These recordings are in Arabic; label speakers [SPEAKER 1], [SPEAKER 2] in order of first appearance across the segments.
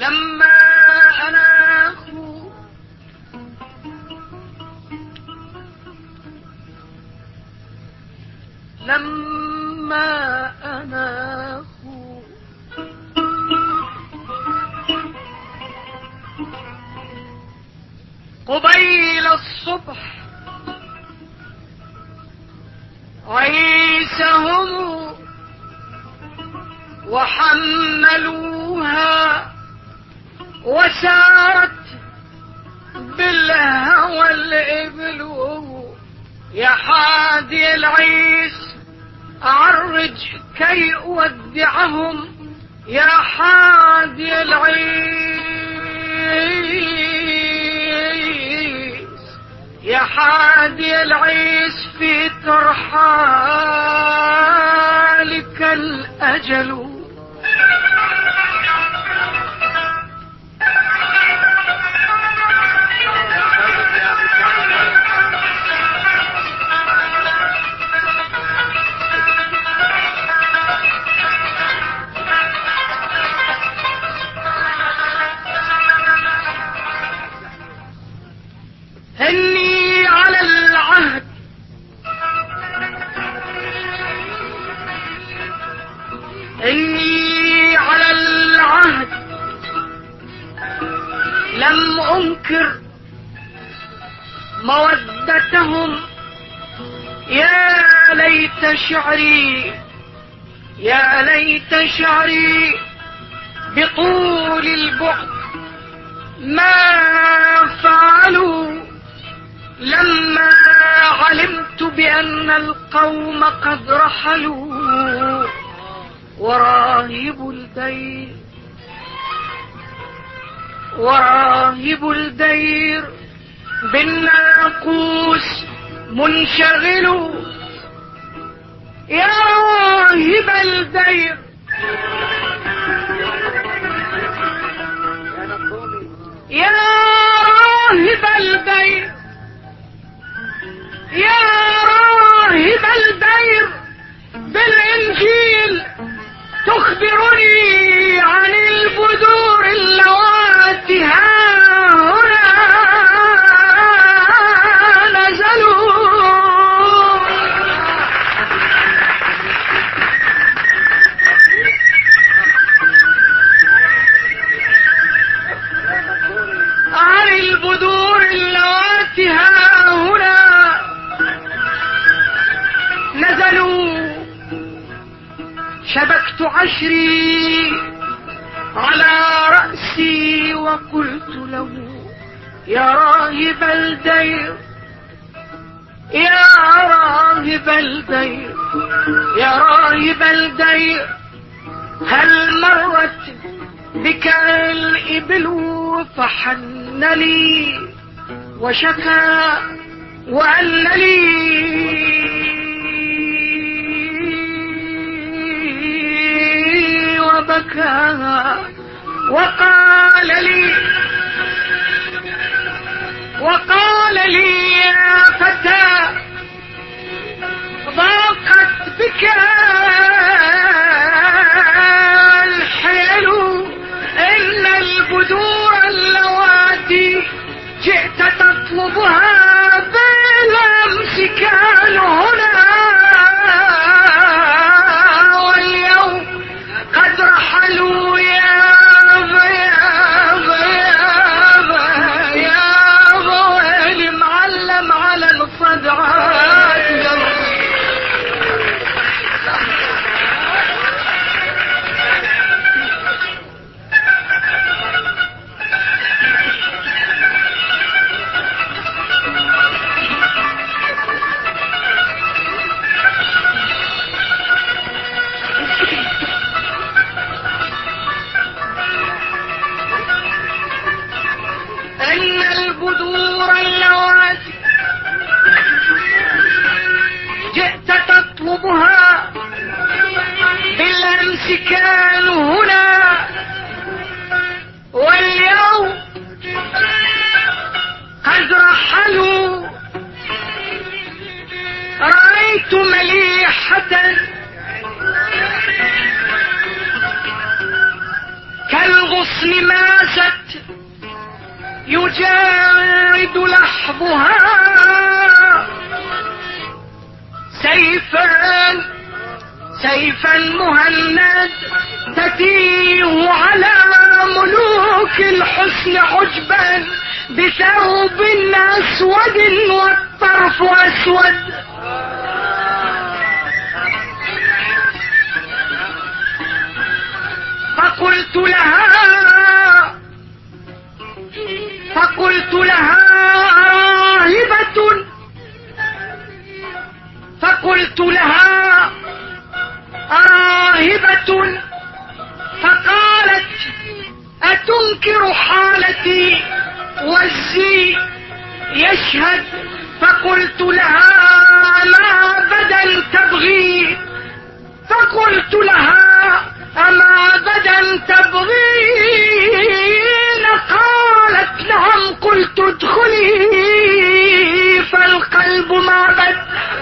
[SPEAKER 1] لما أناخوا قبيل الصبح عيسهم وحملوها وسارت بالهوى الإبل يا حادي العيس أعرج كي أودعهم يا حادي العيس يا حادي العيس في ترحالك الأجل إني على العهد إني على العهد لم أنكر مودتهم يا ليت شعري يا ليت شعري بطول البعد ما فعلوا لما علمت بأن القوم قد رحلوا وراهب الدير بالناقوس منشغل يا راهب الدير يا راهب الدير يا راهب الدير بالإنجيل تخبرني عن البذور اللواتي ها هنا نزلوا عن البذور اللواتي ها هنا نزلوا شبكت عشري على رأسي وقلت له يا راهب الدير يا راهب الدير يا راهب الدير هل مرت بك الإبل فحن لي وشكى وأن لي وبكى وقال لي يا فتى ضاقت بك الحيل إن البذور اللواتي جئت تطلبها بالأمس كانوا هنا واليوم قد رحلوا يا ويلي معلم على الصدعات إن البذور اللواتي جئت تطلبها بالأمس كانوا هنا واليوم قد رحلوا رأيت مليحة كالغصن الحزن ماست يجارد لحظها سيفا مهند تتيه على ملوك الحسن عجبا بثوب اسود والطرف اسود. فقلت لها راهبة فقالت أتنكر حالتي والزي يشهد. فقلت لها أما أبدا تبغين قالت نعم. قلت ادخلي فالقلب معبد.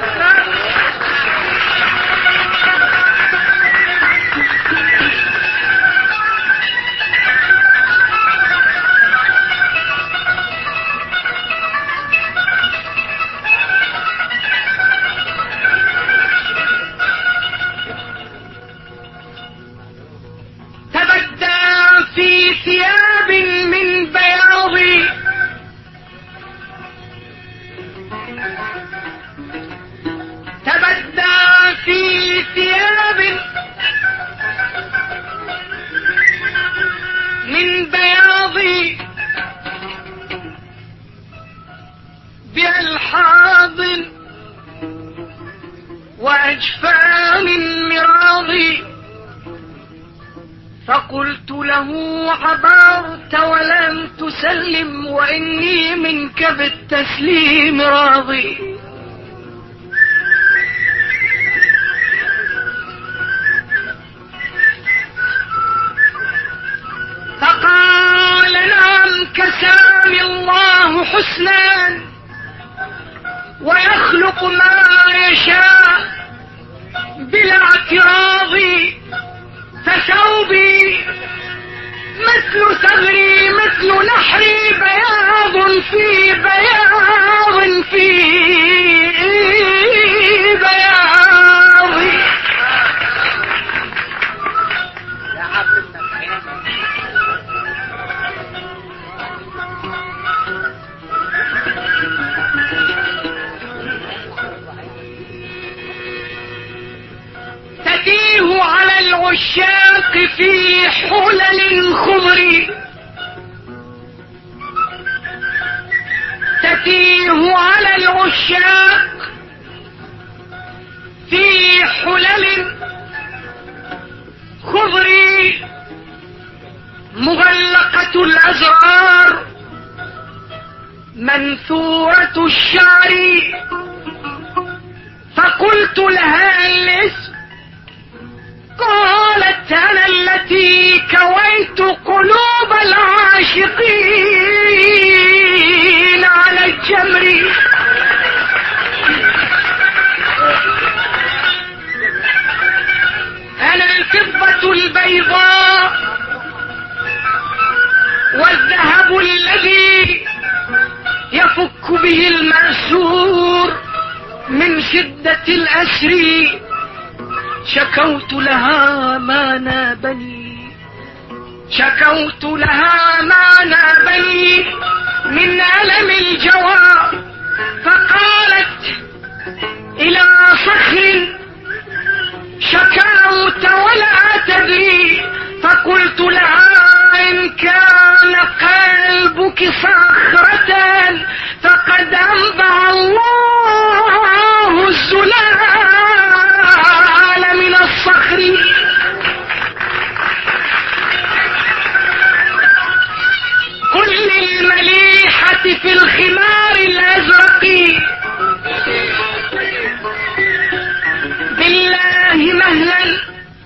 [SPEAKER 1] في ثياب من بياض تبدى في ثياب من بياض بألحاظ وأجفان مراض. فقلت له عبرت ولم تسلم وإني منك بالتسليم راضي. فقال نعم كساني الله حسنا ويخلق ما يشاء بلا اعتراض. فثوبي مثل ثغري مثل نحري بياض في بياض في بياض. تتيه على العشاق في حلل خضر. تتيه على العشاق في حلل خضر مغلقة الأزرار منثورة الشعر. فقلت لها الاسم قالت أنا التي كويت قلوب العاشقين على الجمر. أنا الفضة البيضاء والذهب الذي يفك به المأسور من شدة الأسر. شكوت لها ما نابني من ألم الجوى. فقالت إلى صخر شكوت ولا تدري. فقلت لها إن كان قلبك صخرة فقد أنبع الله الزلال من الصخر. قل للمليحة في الخمار الأزرق بالله مهلا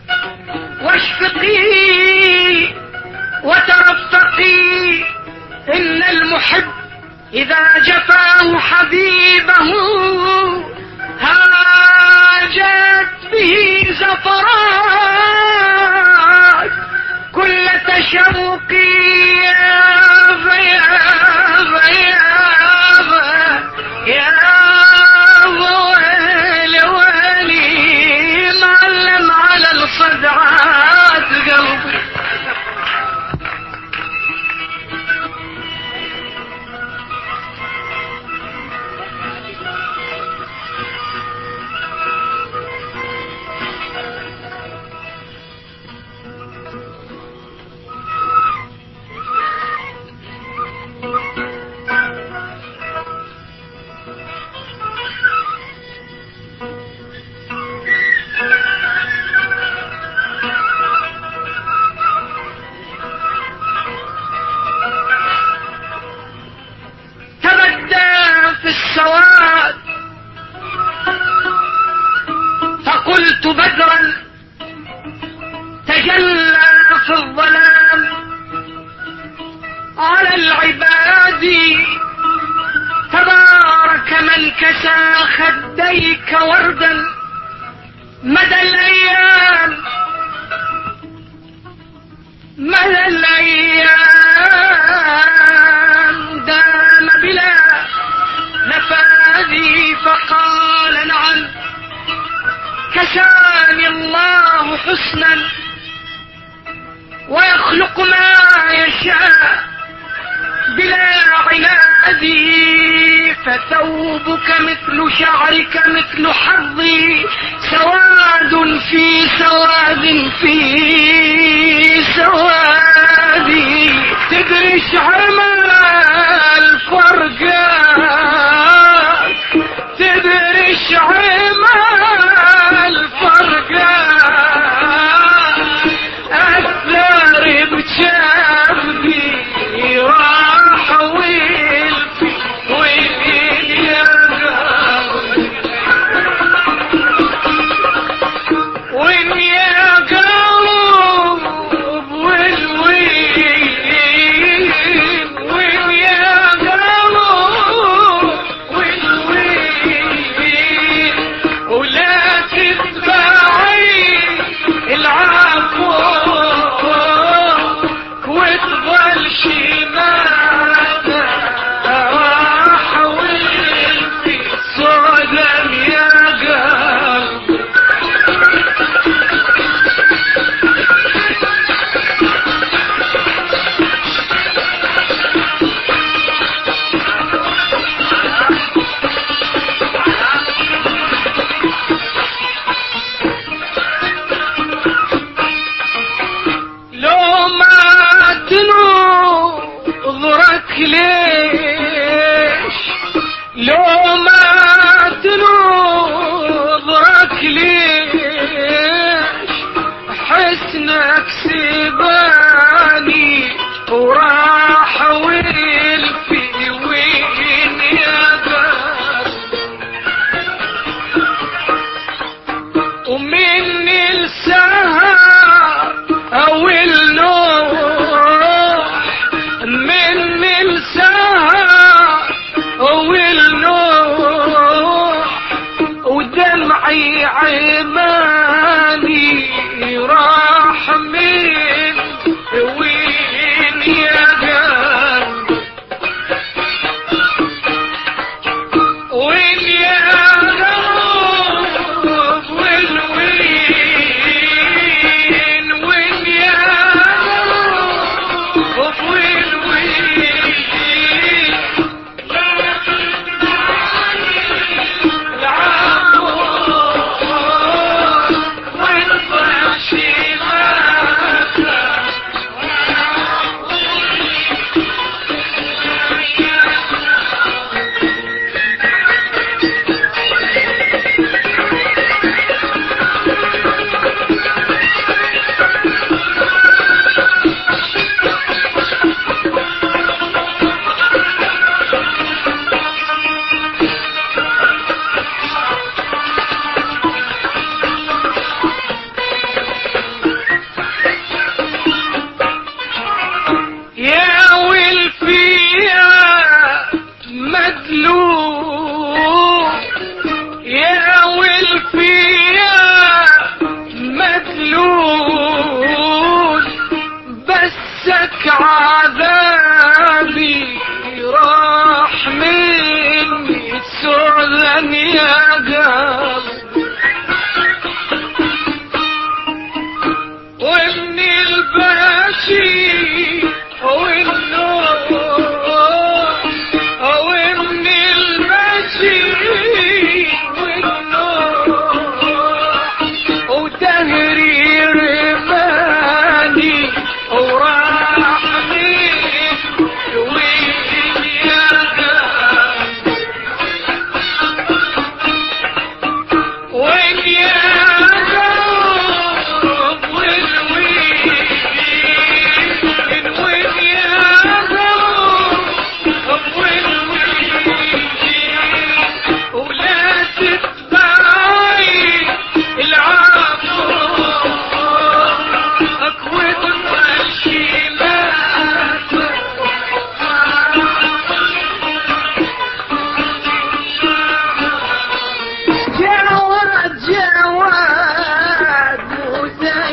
[SPEAKER 1] واشفقي وترفقي. إن المحب إذا جفاه حبيبه هاجت به زفرات كل تشوقي رأيت بدرا تجلى في الظلام على العباد، تبارك من كسى خديك وردا مدى الأيام، مدى الأيام دام بلا نفاذي. فقال نعم كساني الله حسنا ويخلق ما يشاء بلا عناد. فثوبك مثل شعرك مثل حظي، سواد في سواد في سواد. تدري عمل الفرقان، تدري عمل الفرقان، أثر بجنبي راح ويلفي وين يا قلب، وين يا قلب والوين، وين يا قلب والوين. ولا تتبعي العفو وتظل شمالة راح ويلفي سودا يا قلب. لو ما تنظرك ليش، لو ما تنظرك ليش، حسنك سباني وراح ويلفي وين يا قلب. ومن السهر او النوح، من السهر او النوح، ودمعي عماني راح من وين يا قلب، وين يا قلب والوين، وين يا قلب والوين. العفو وتظل شمالة يا ولفيا مدلول، يا ولفيا مدلول، بسك عذابي راح مني سودا يا قلب.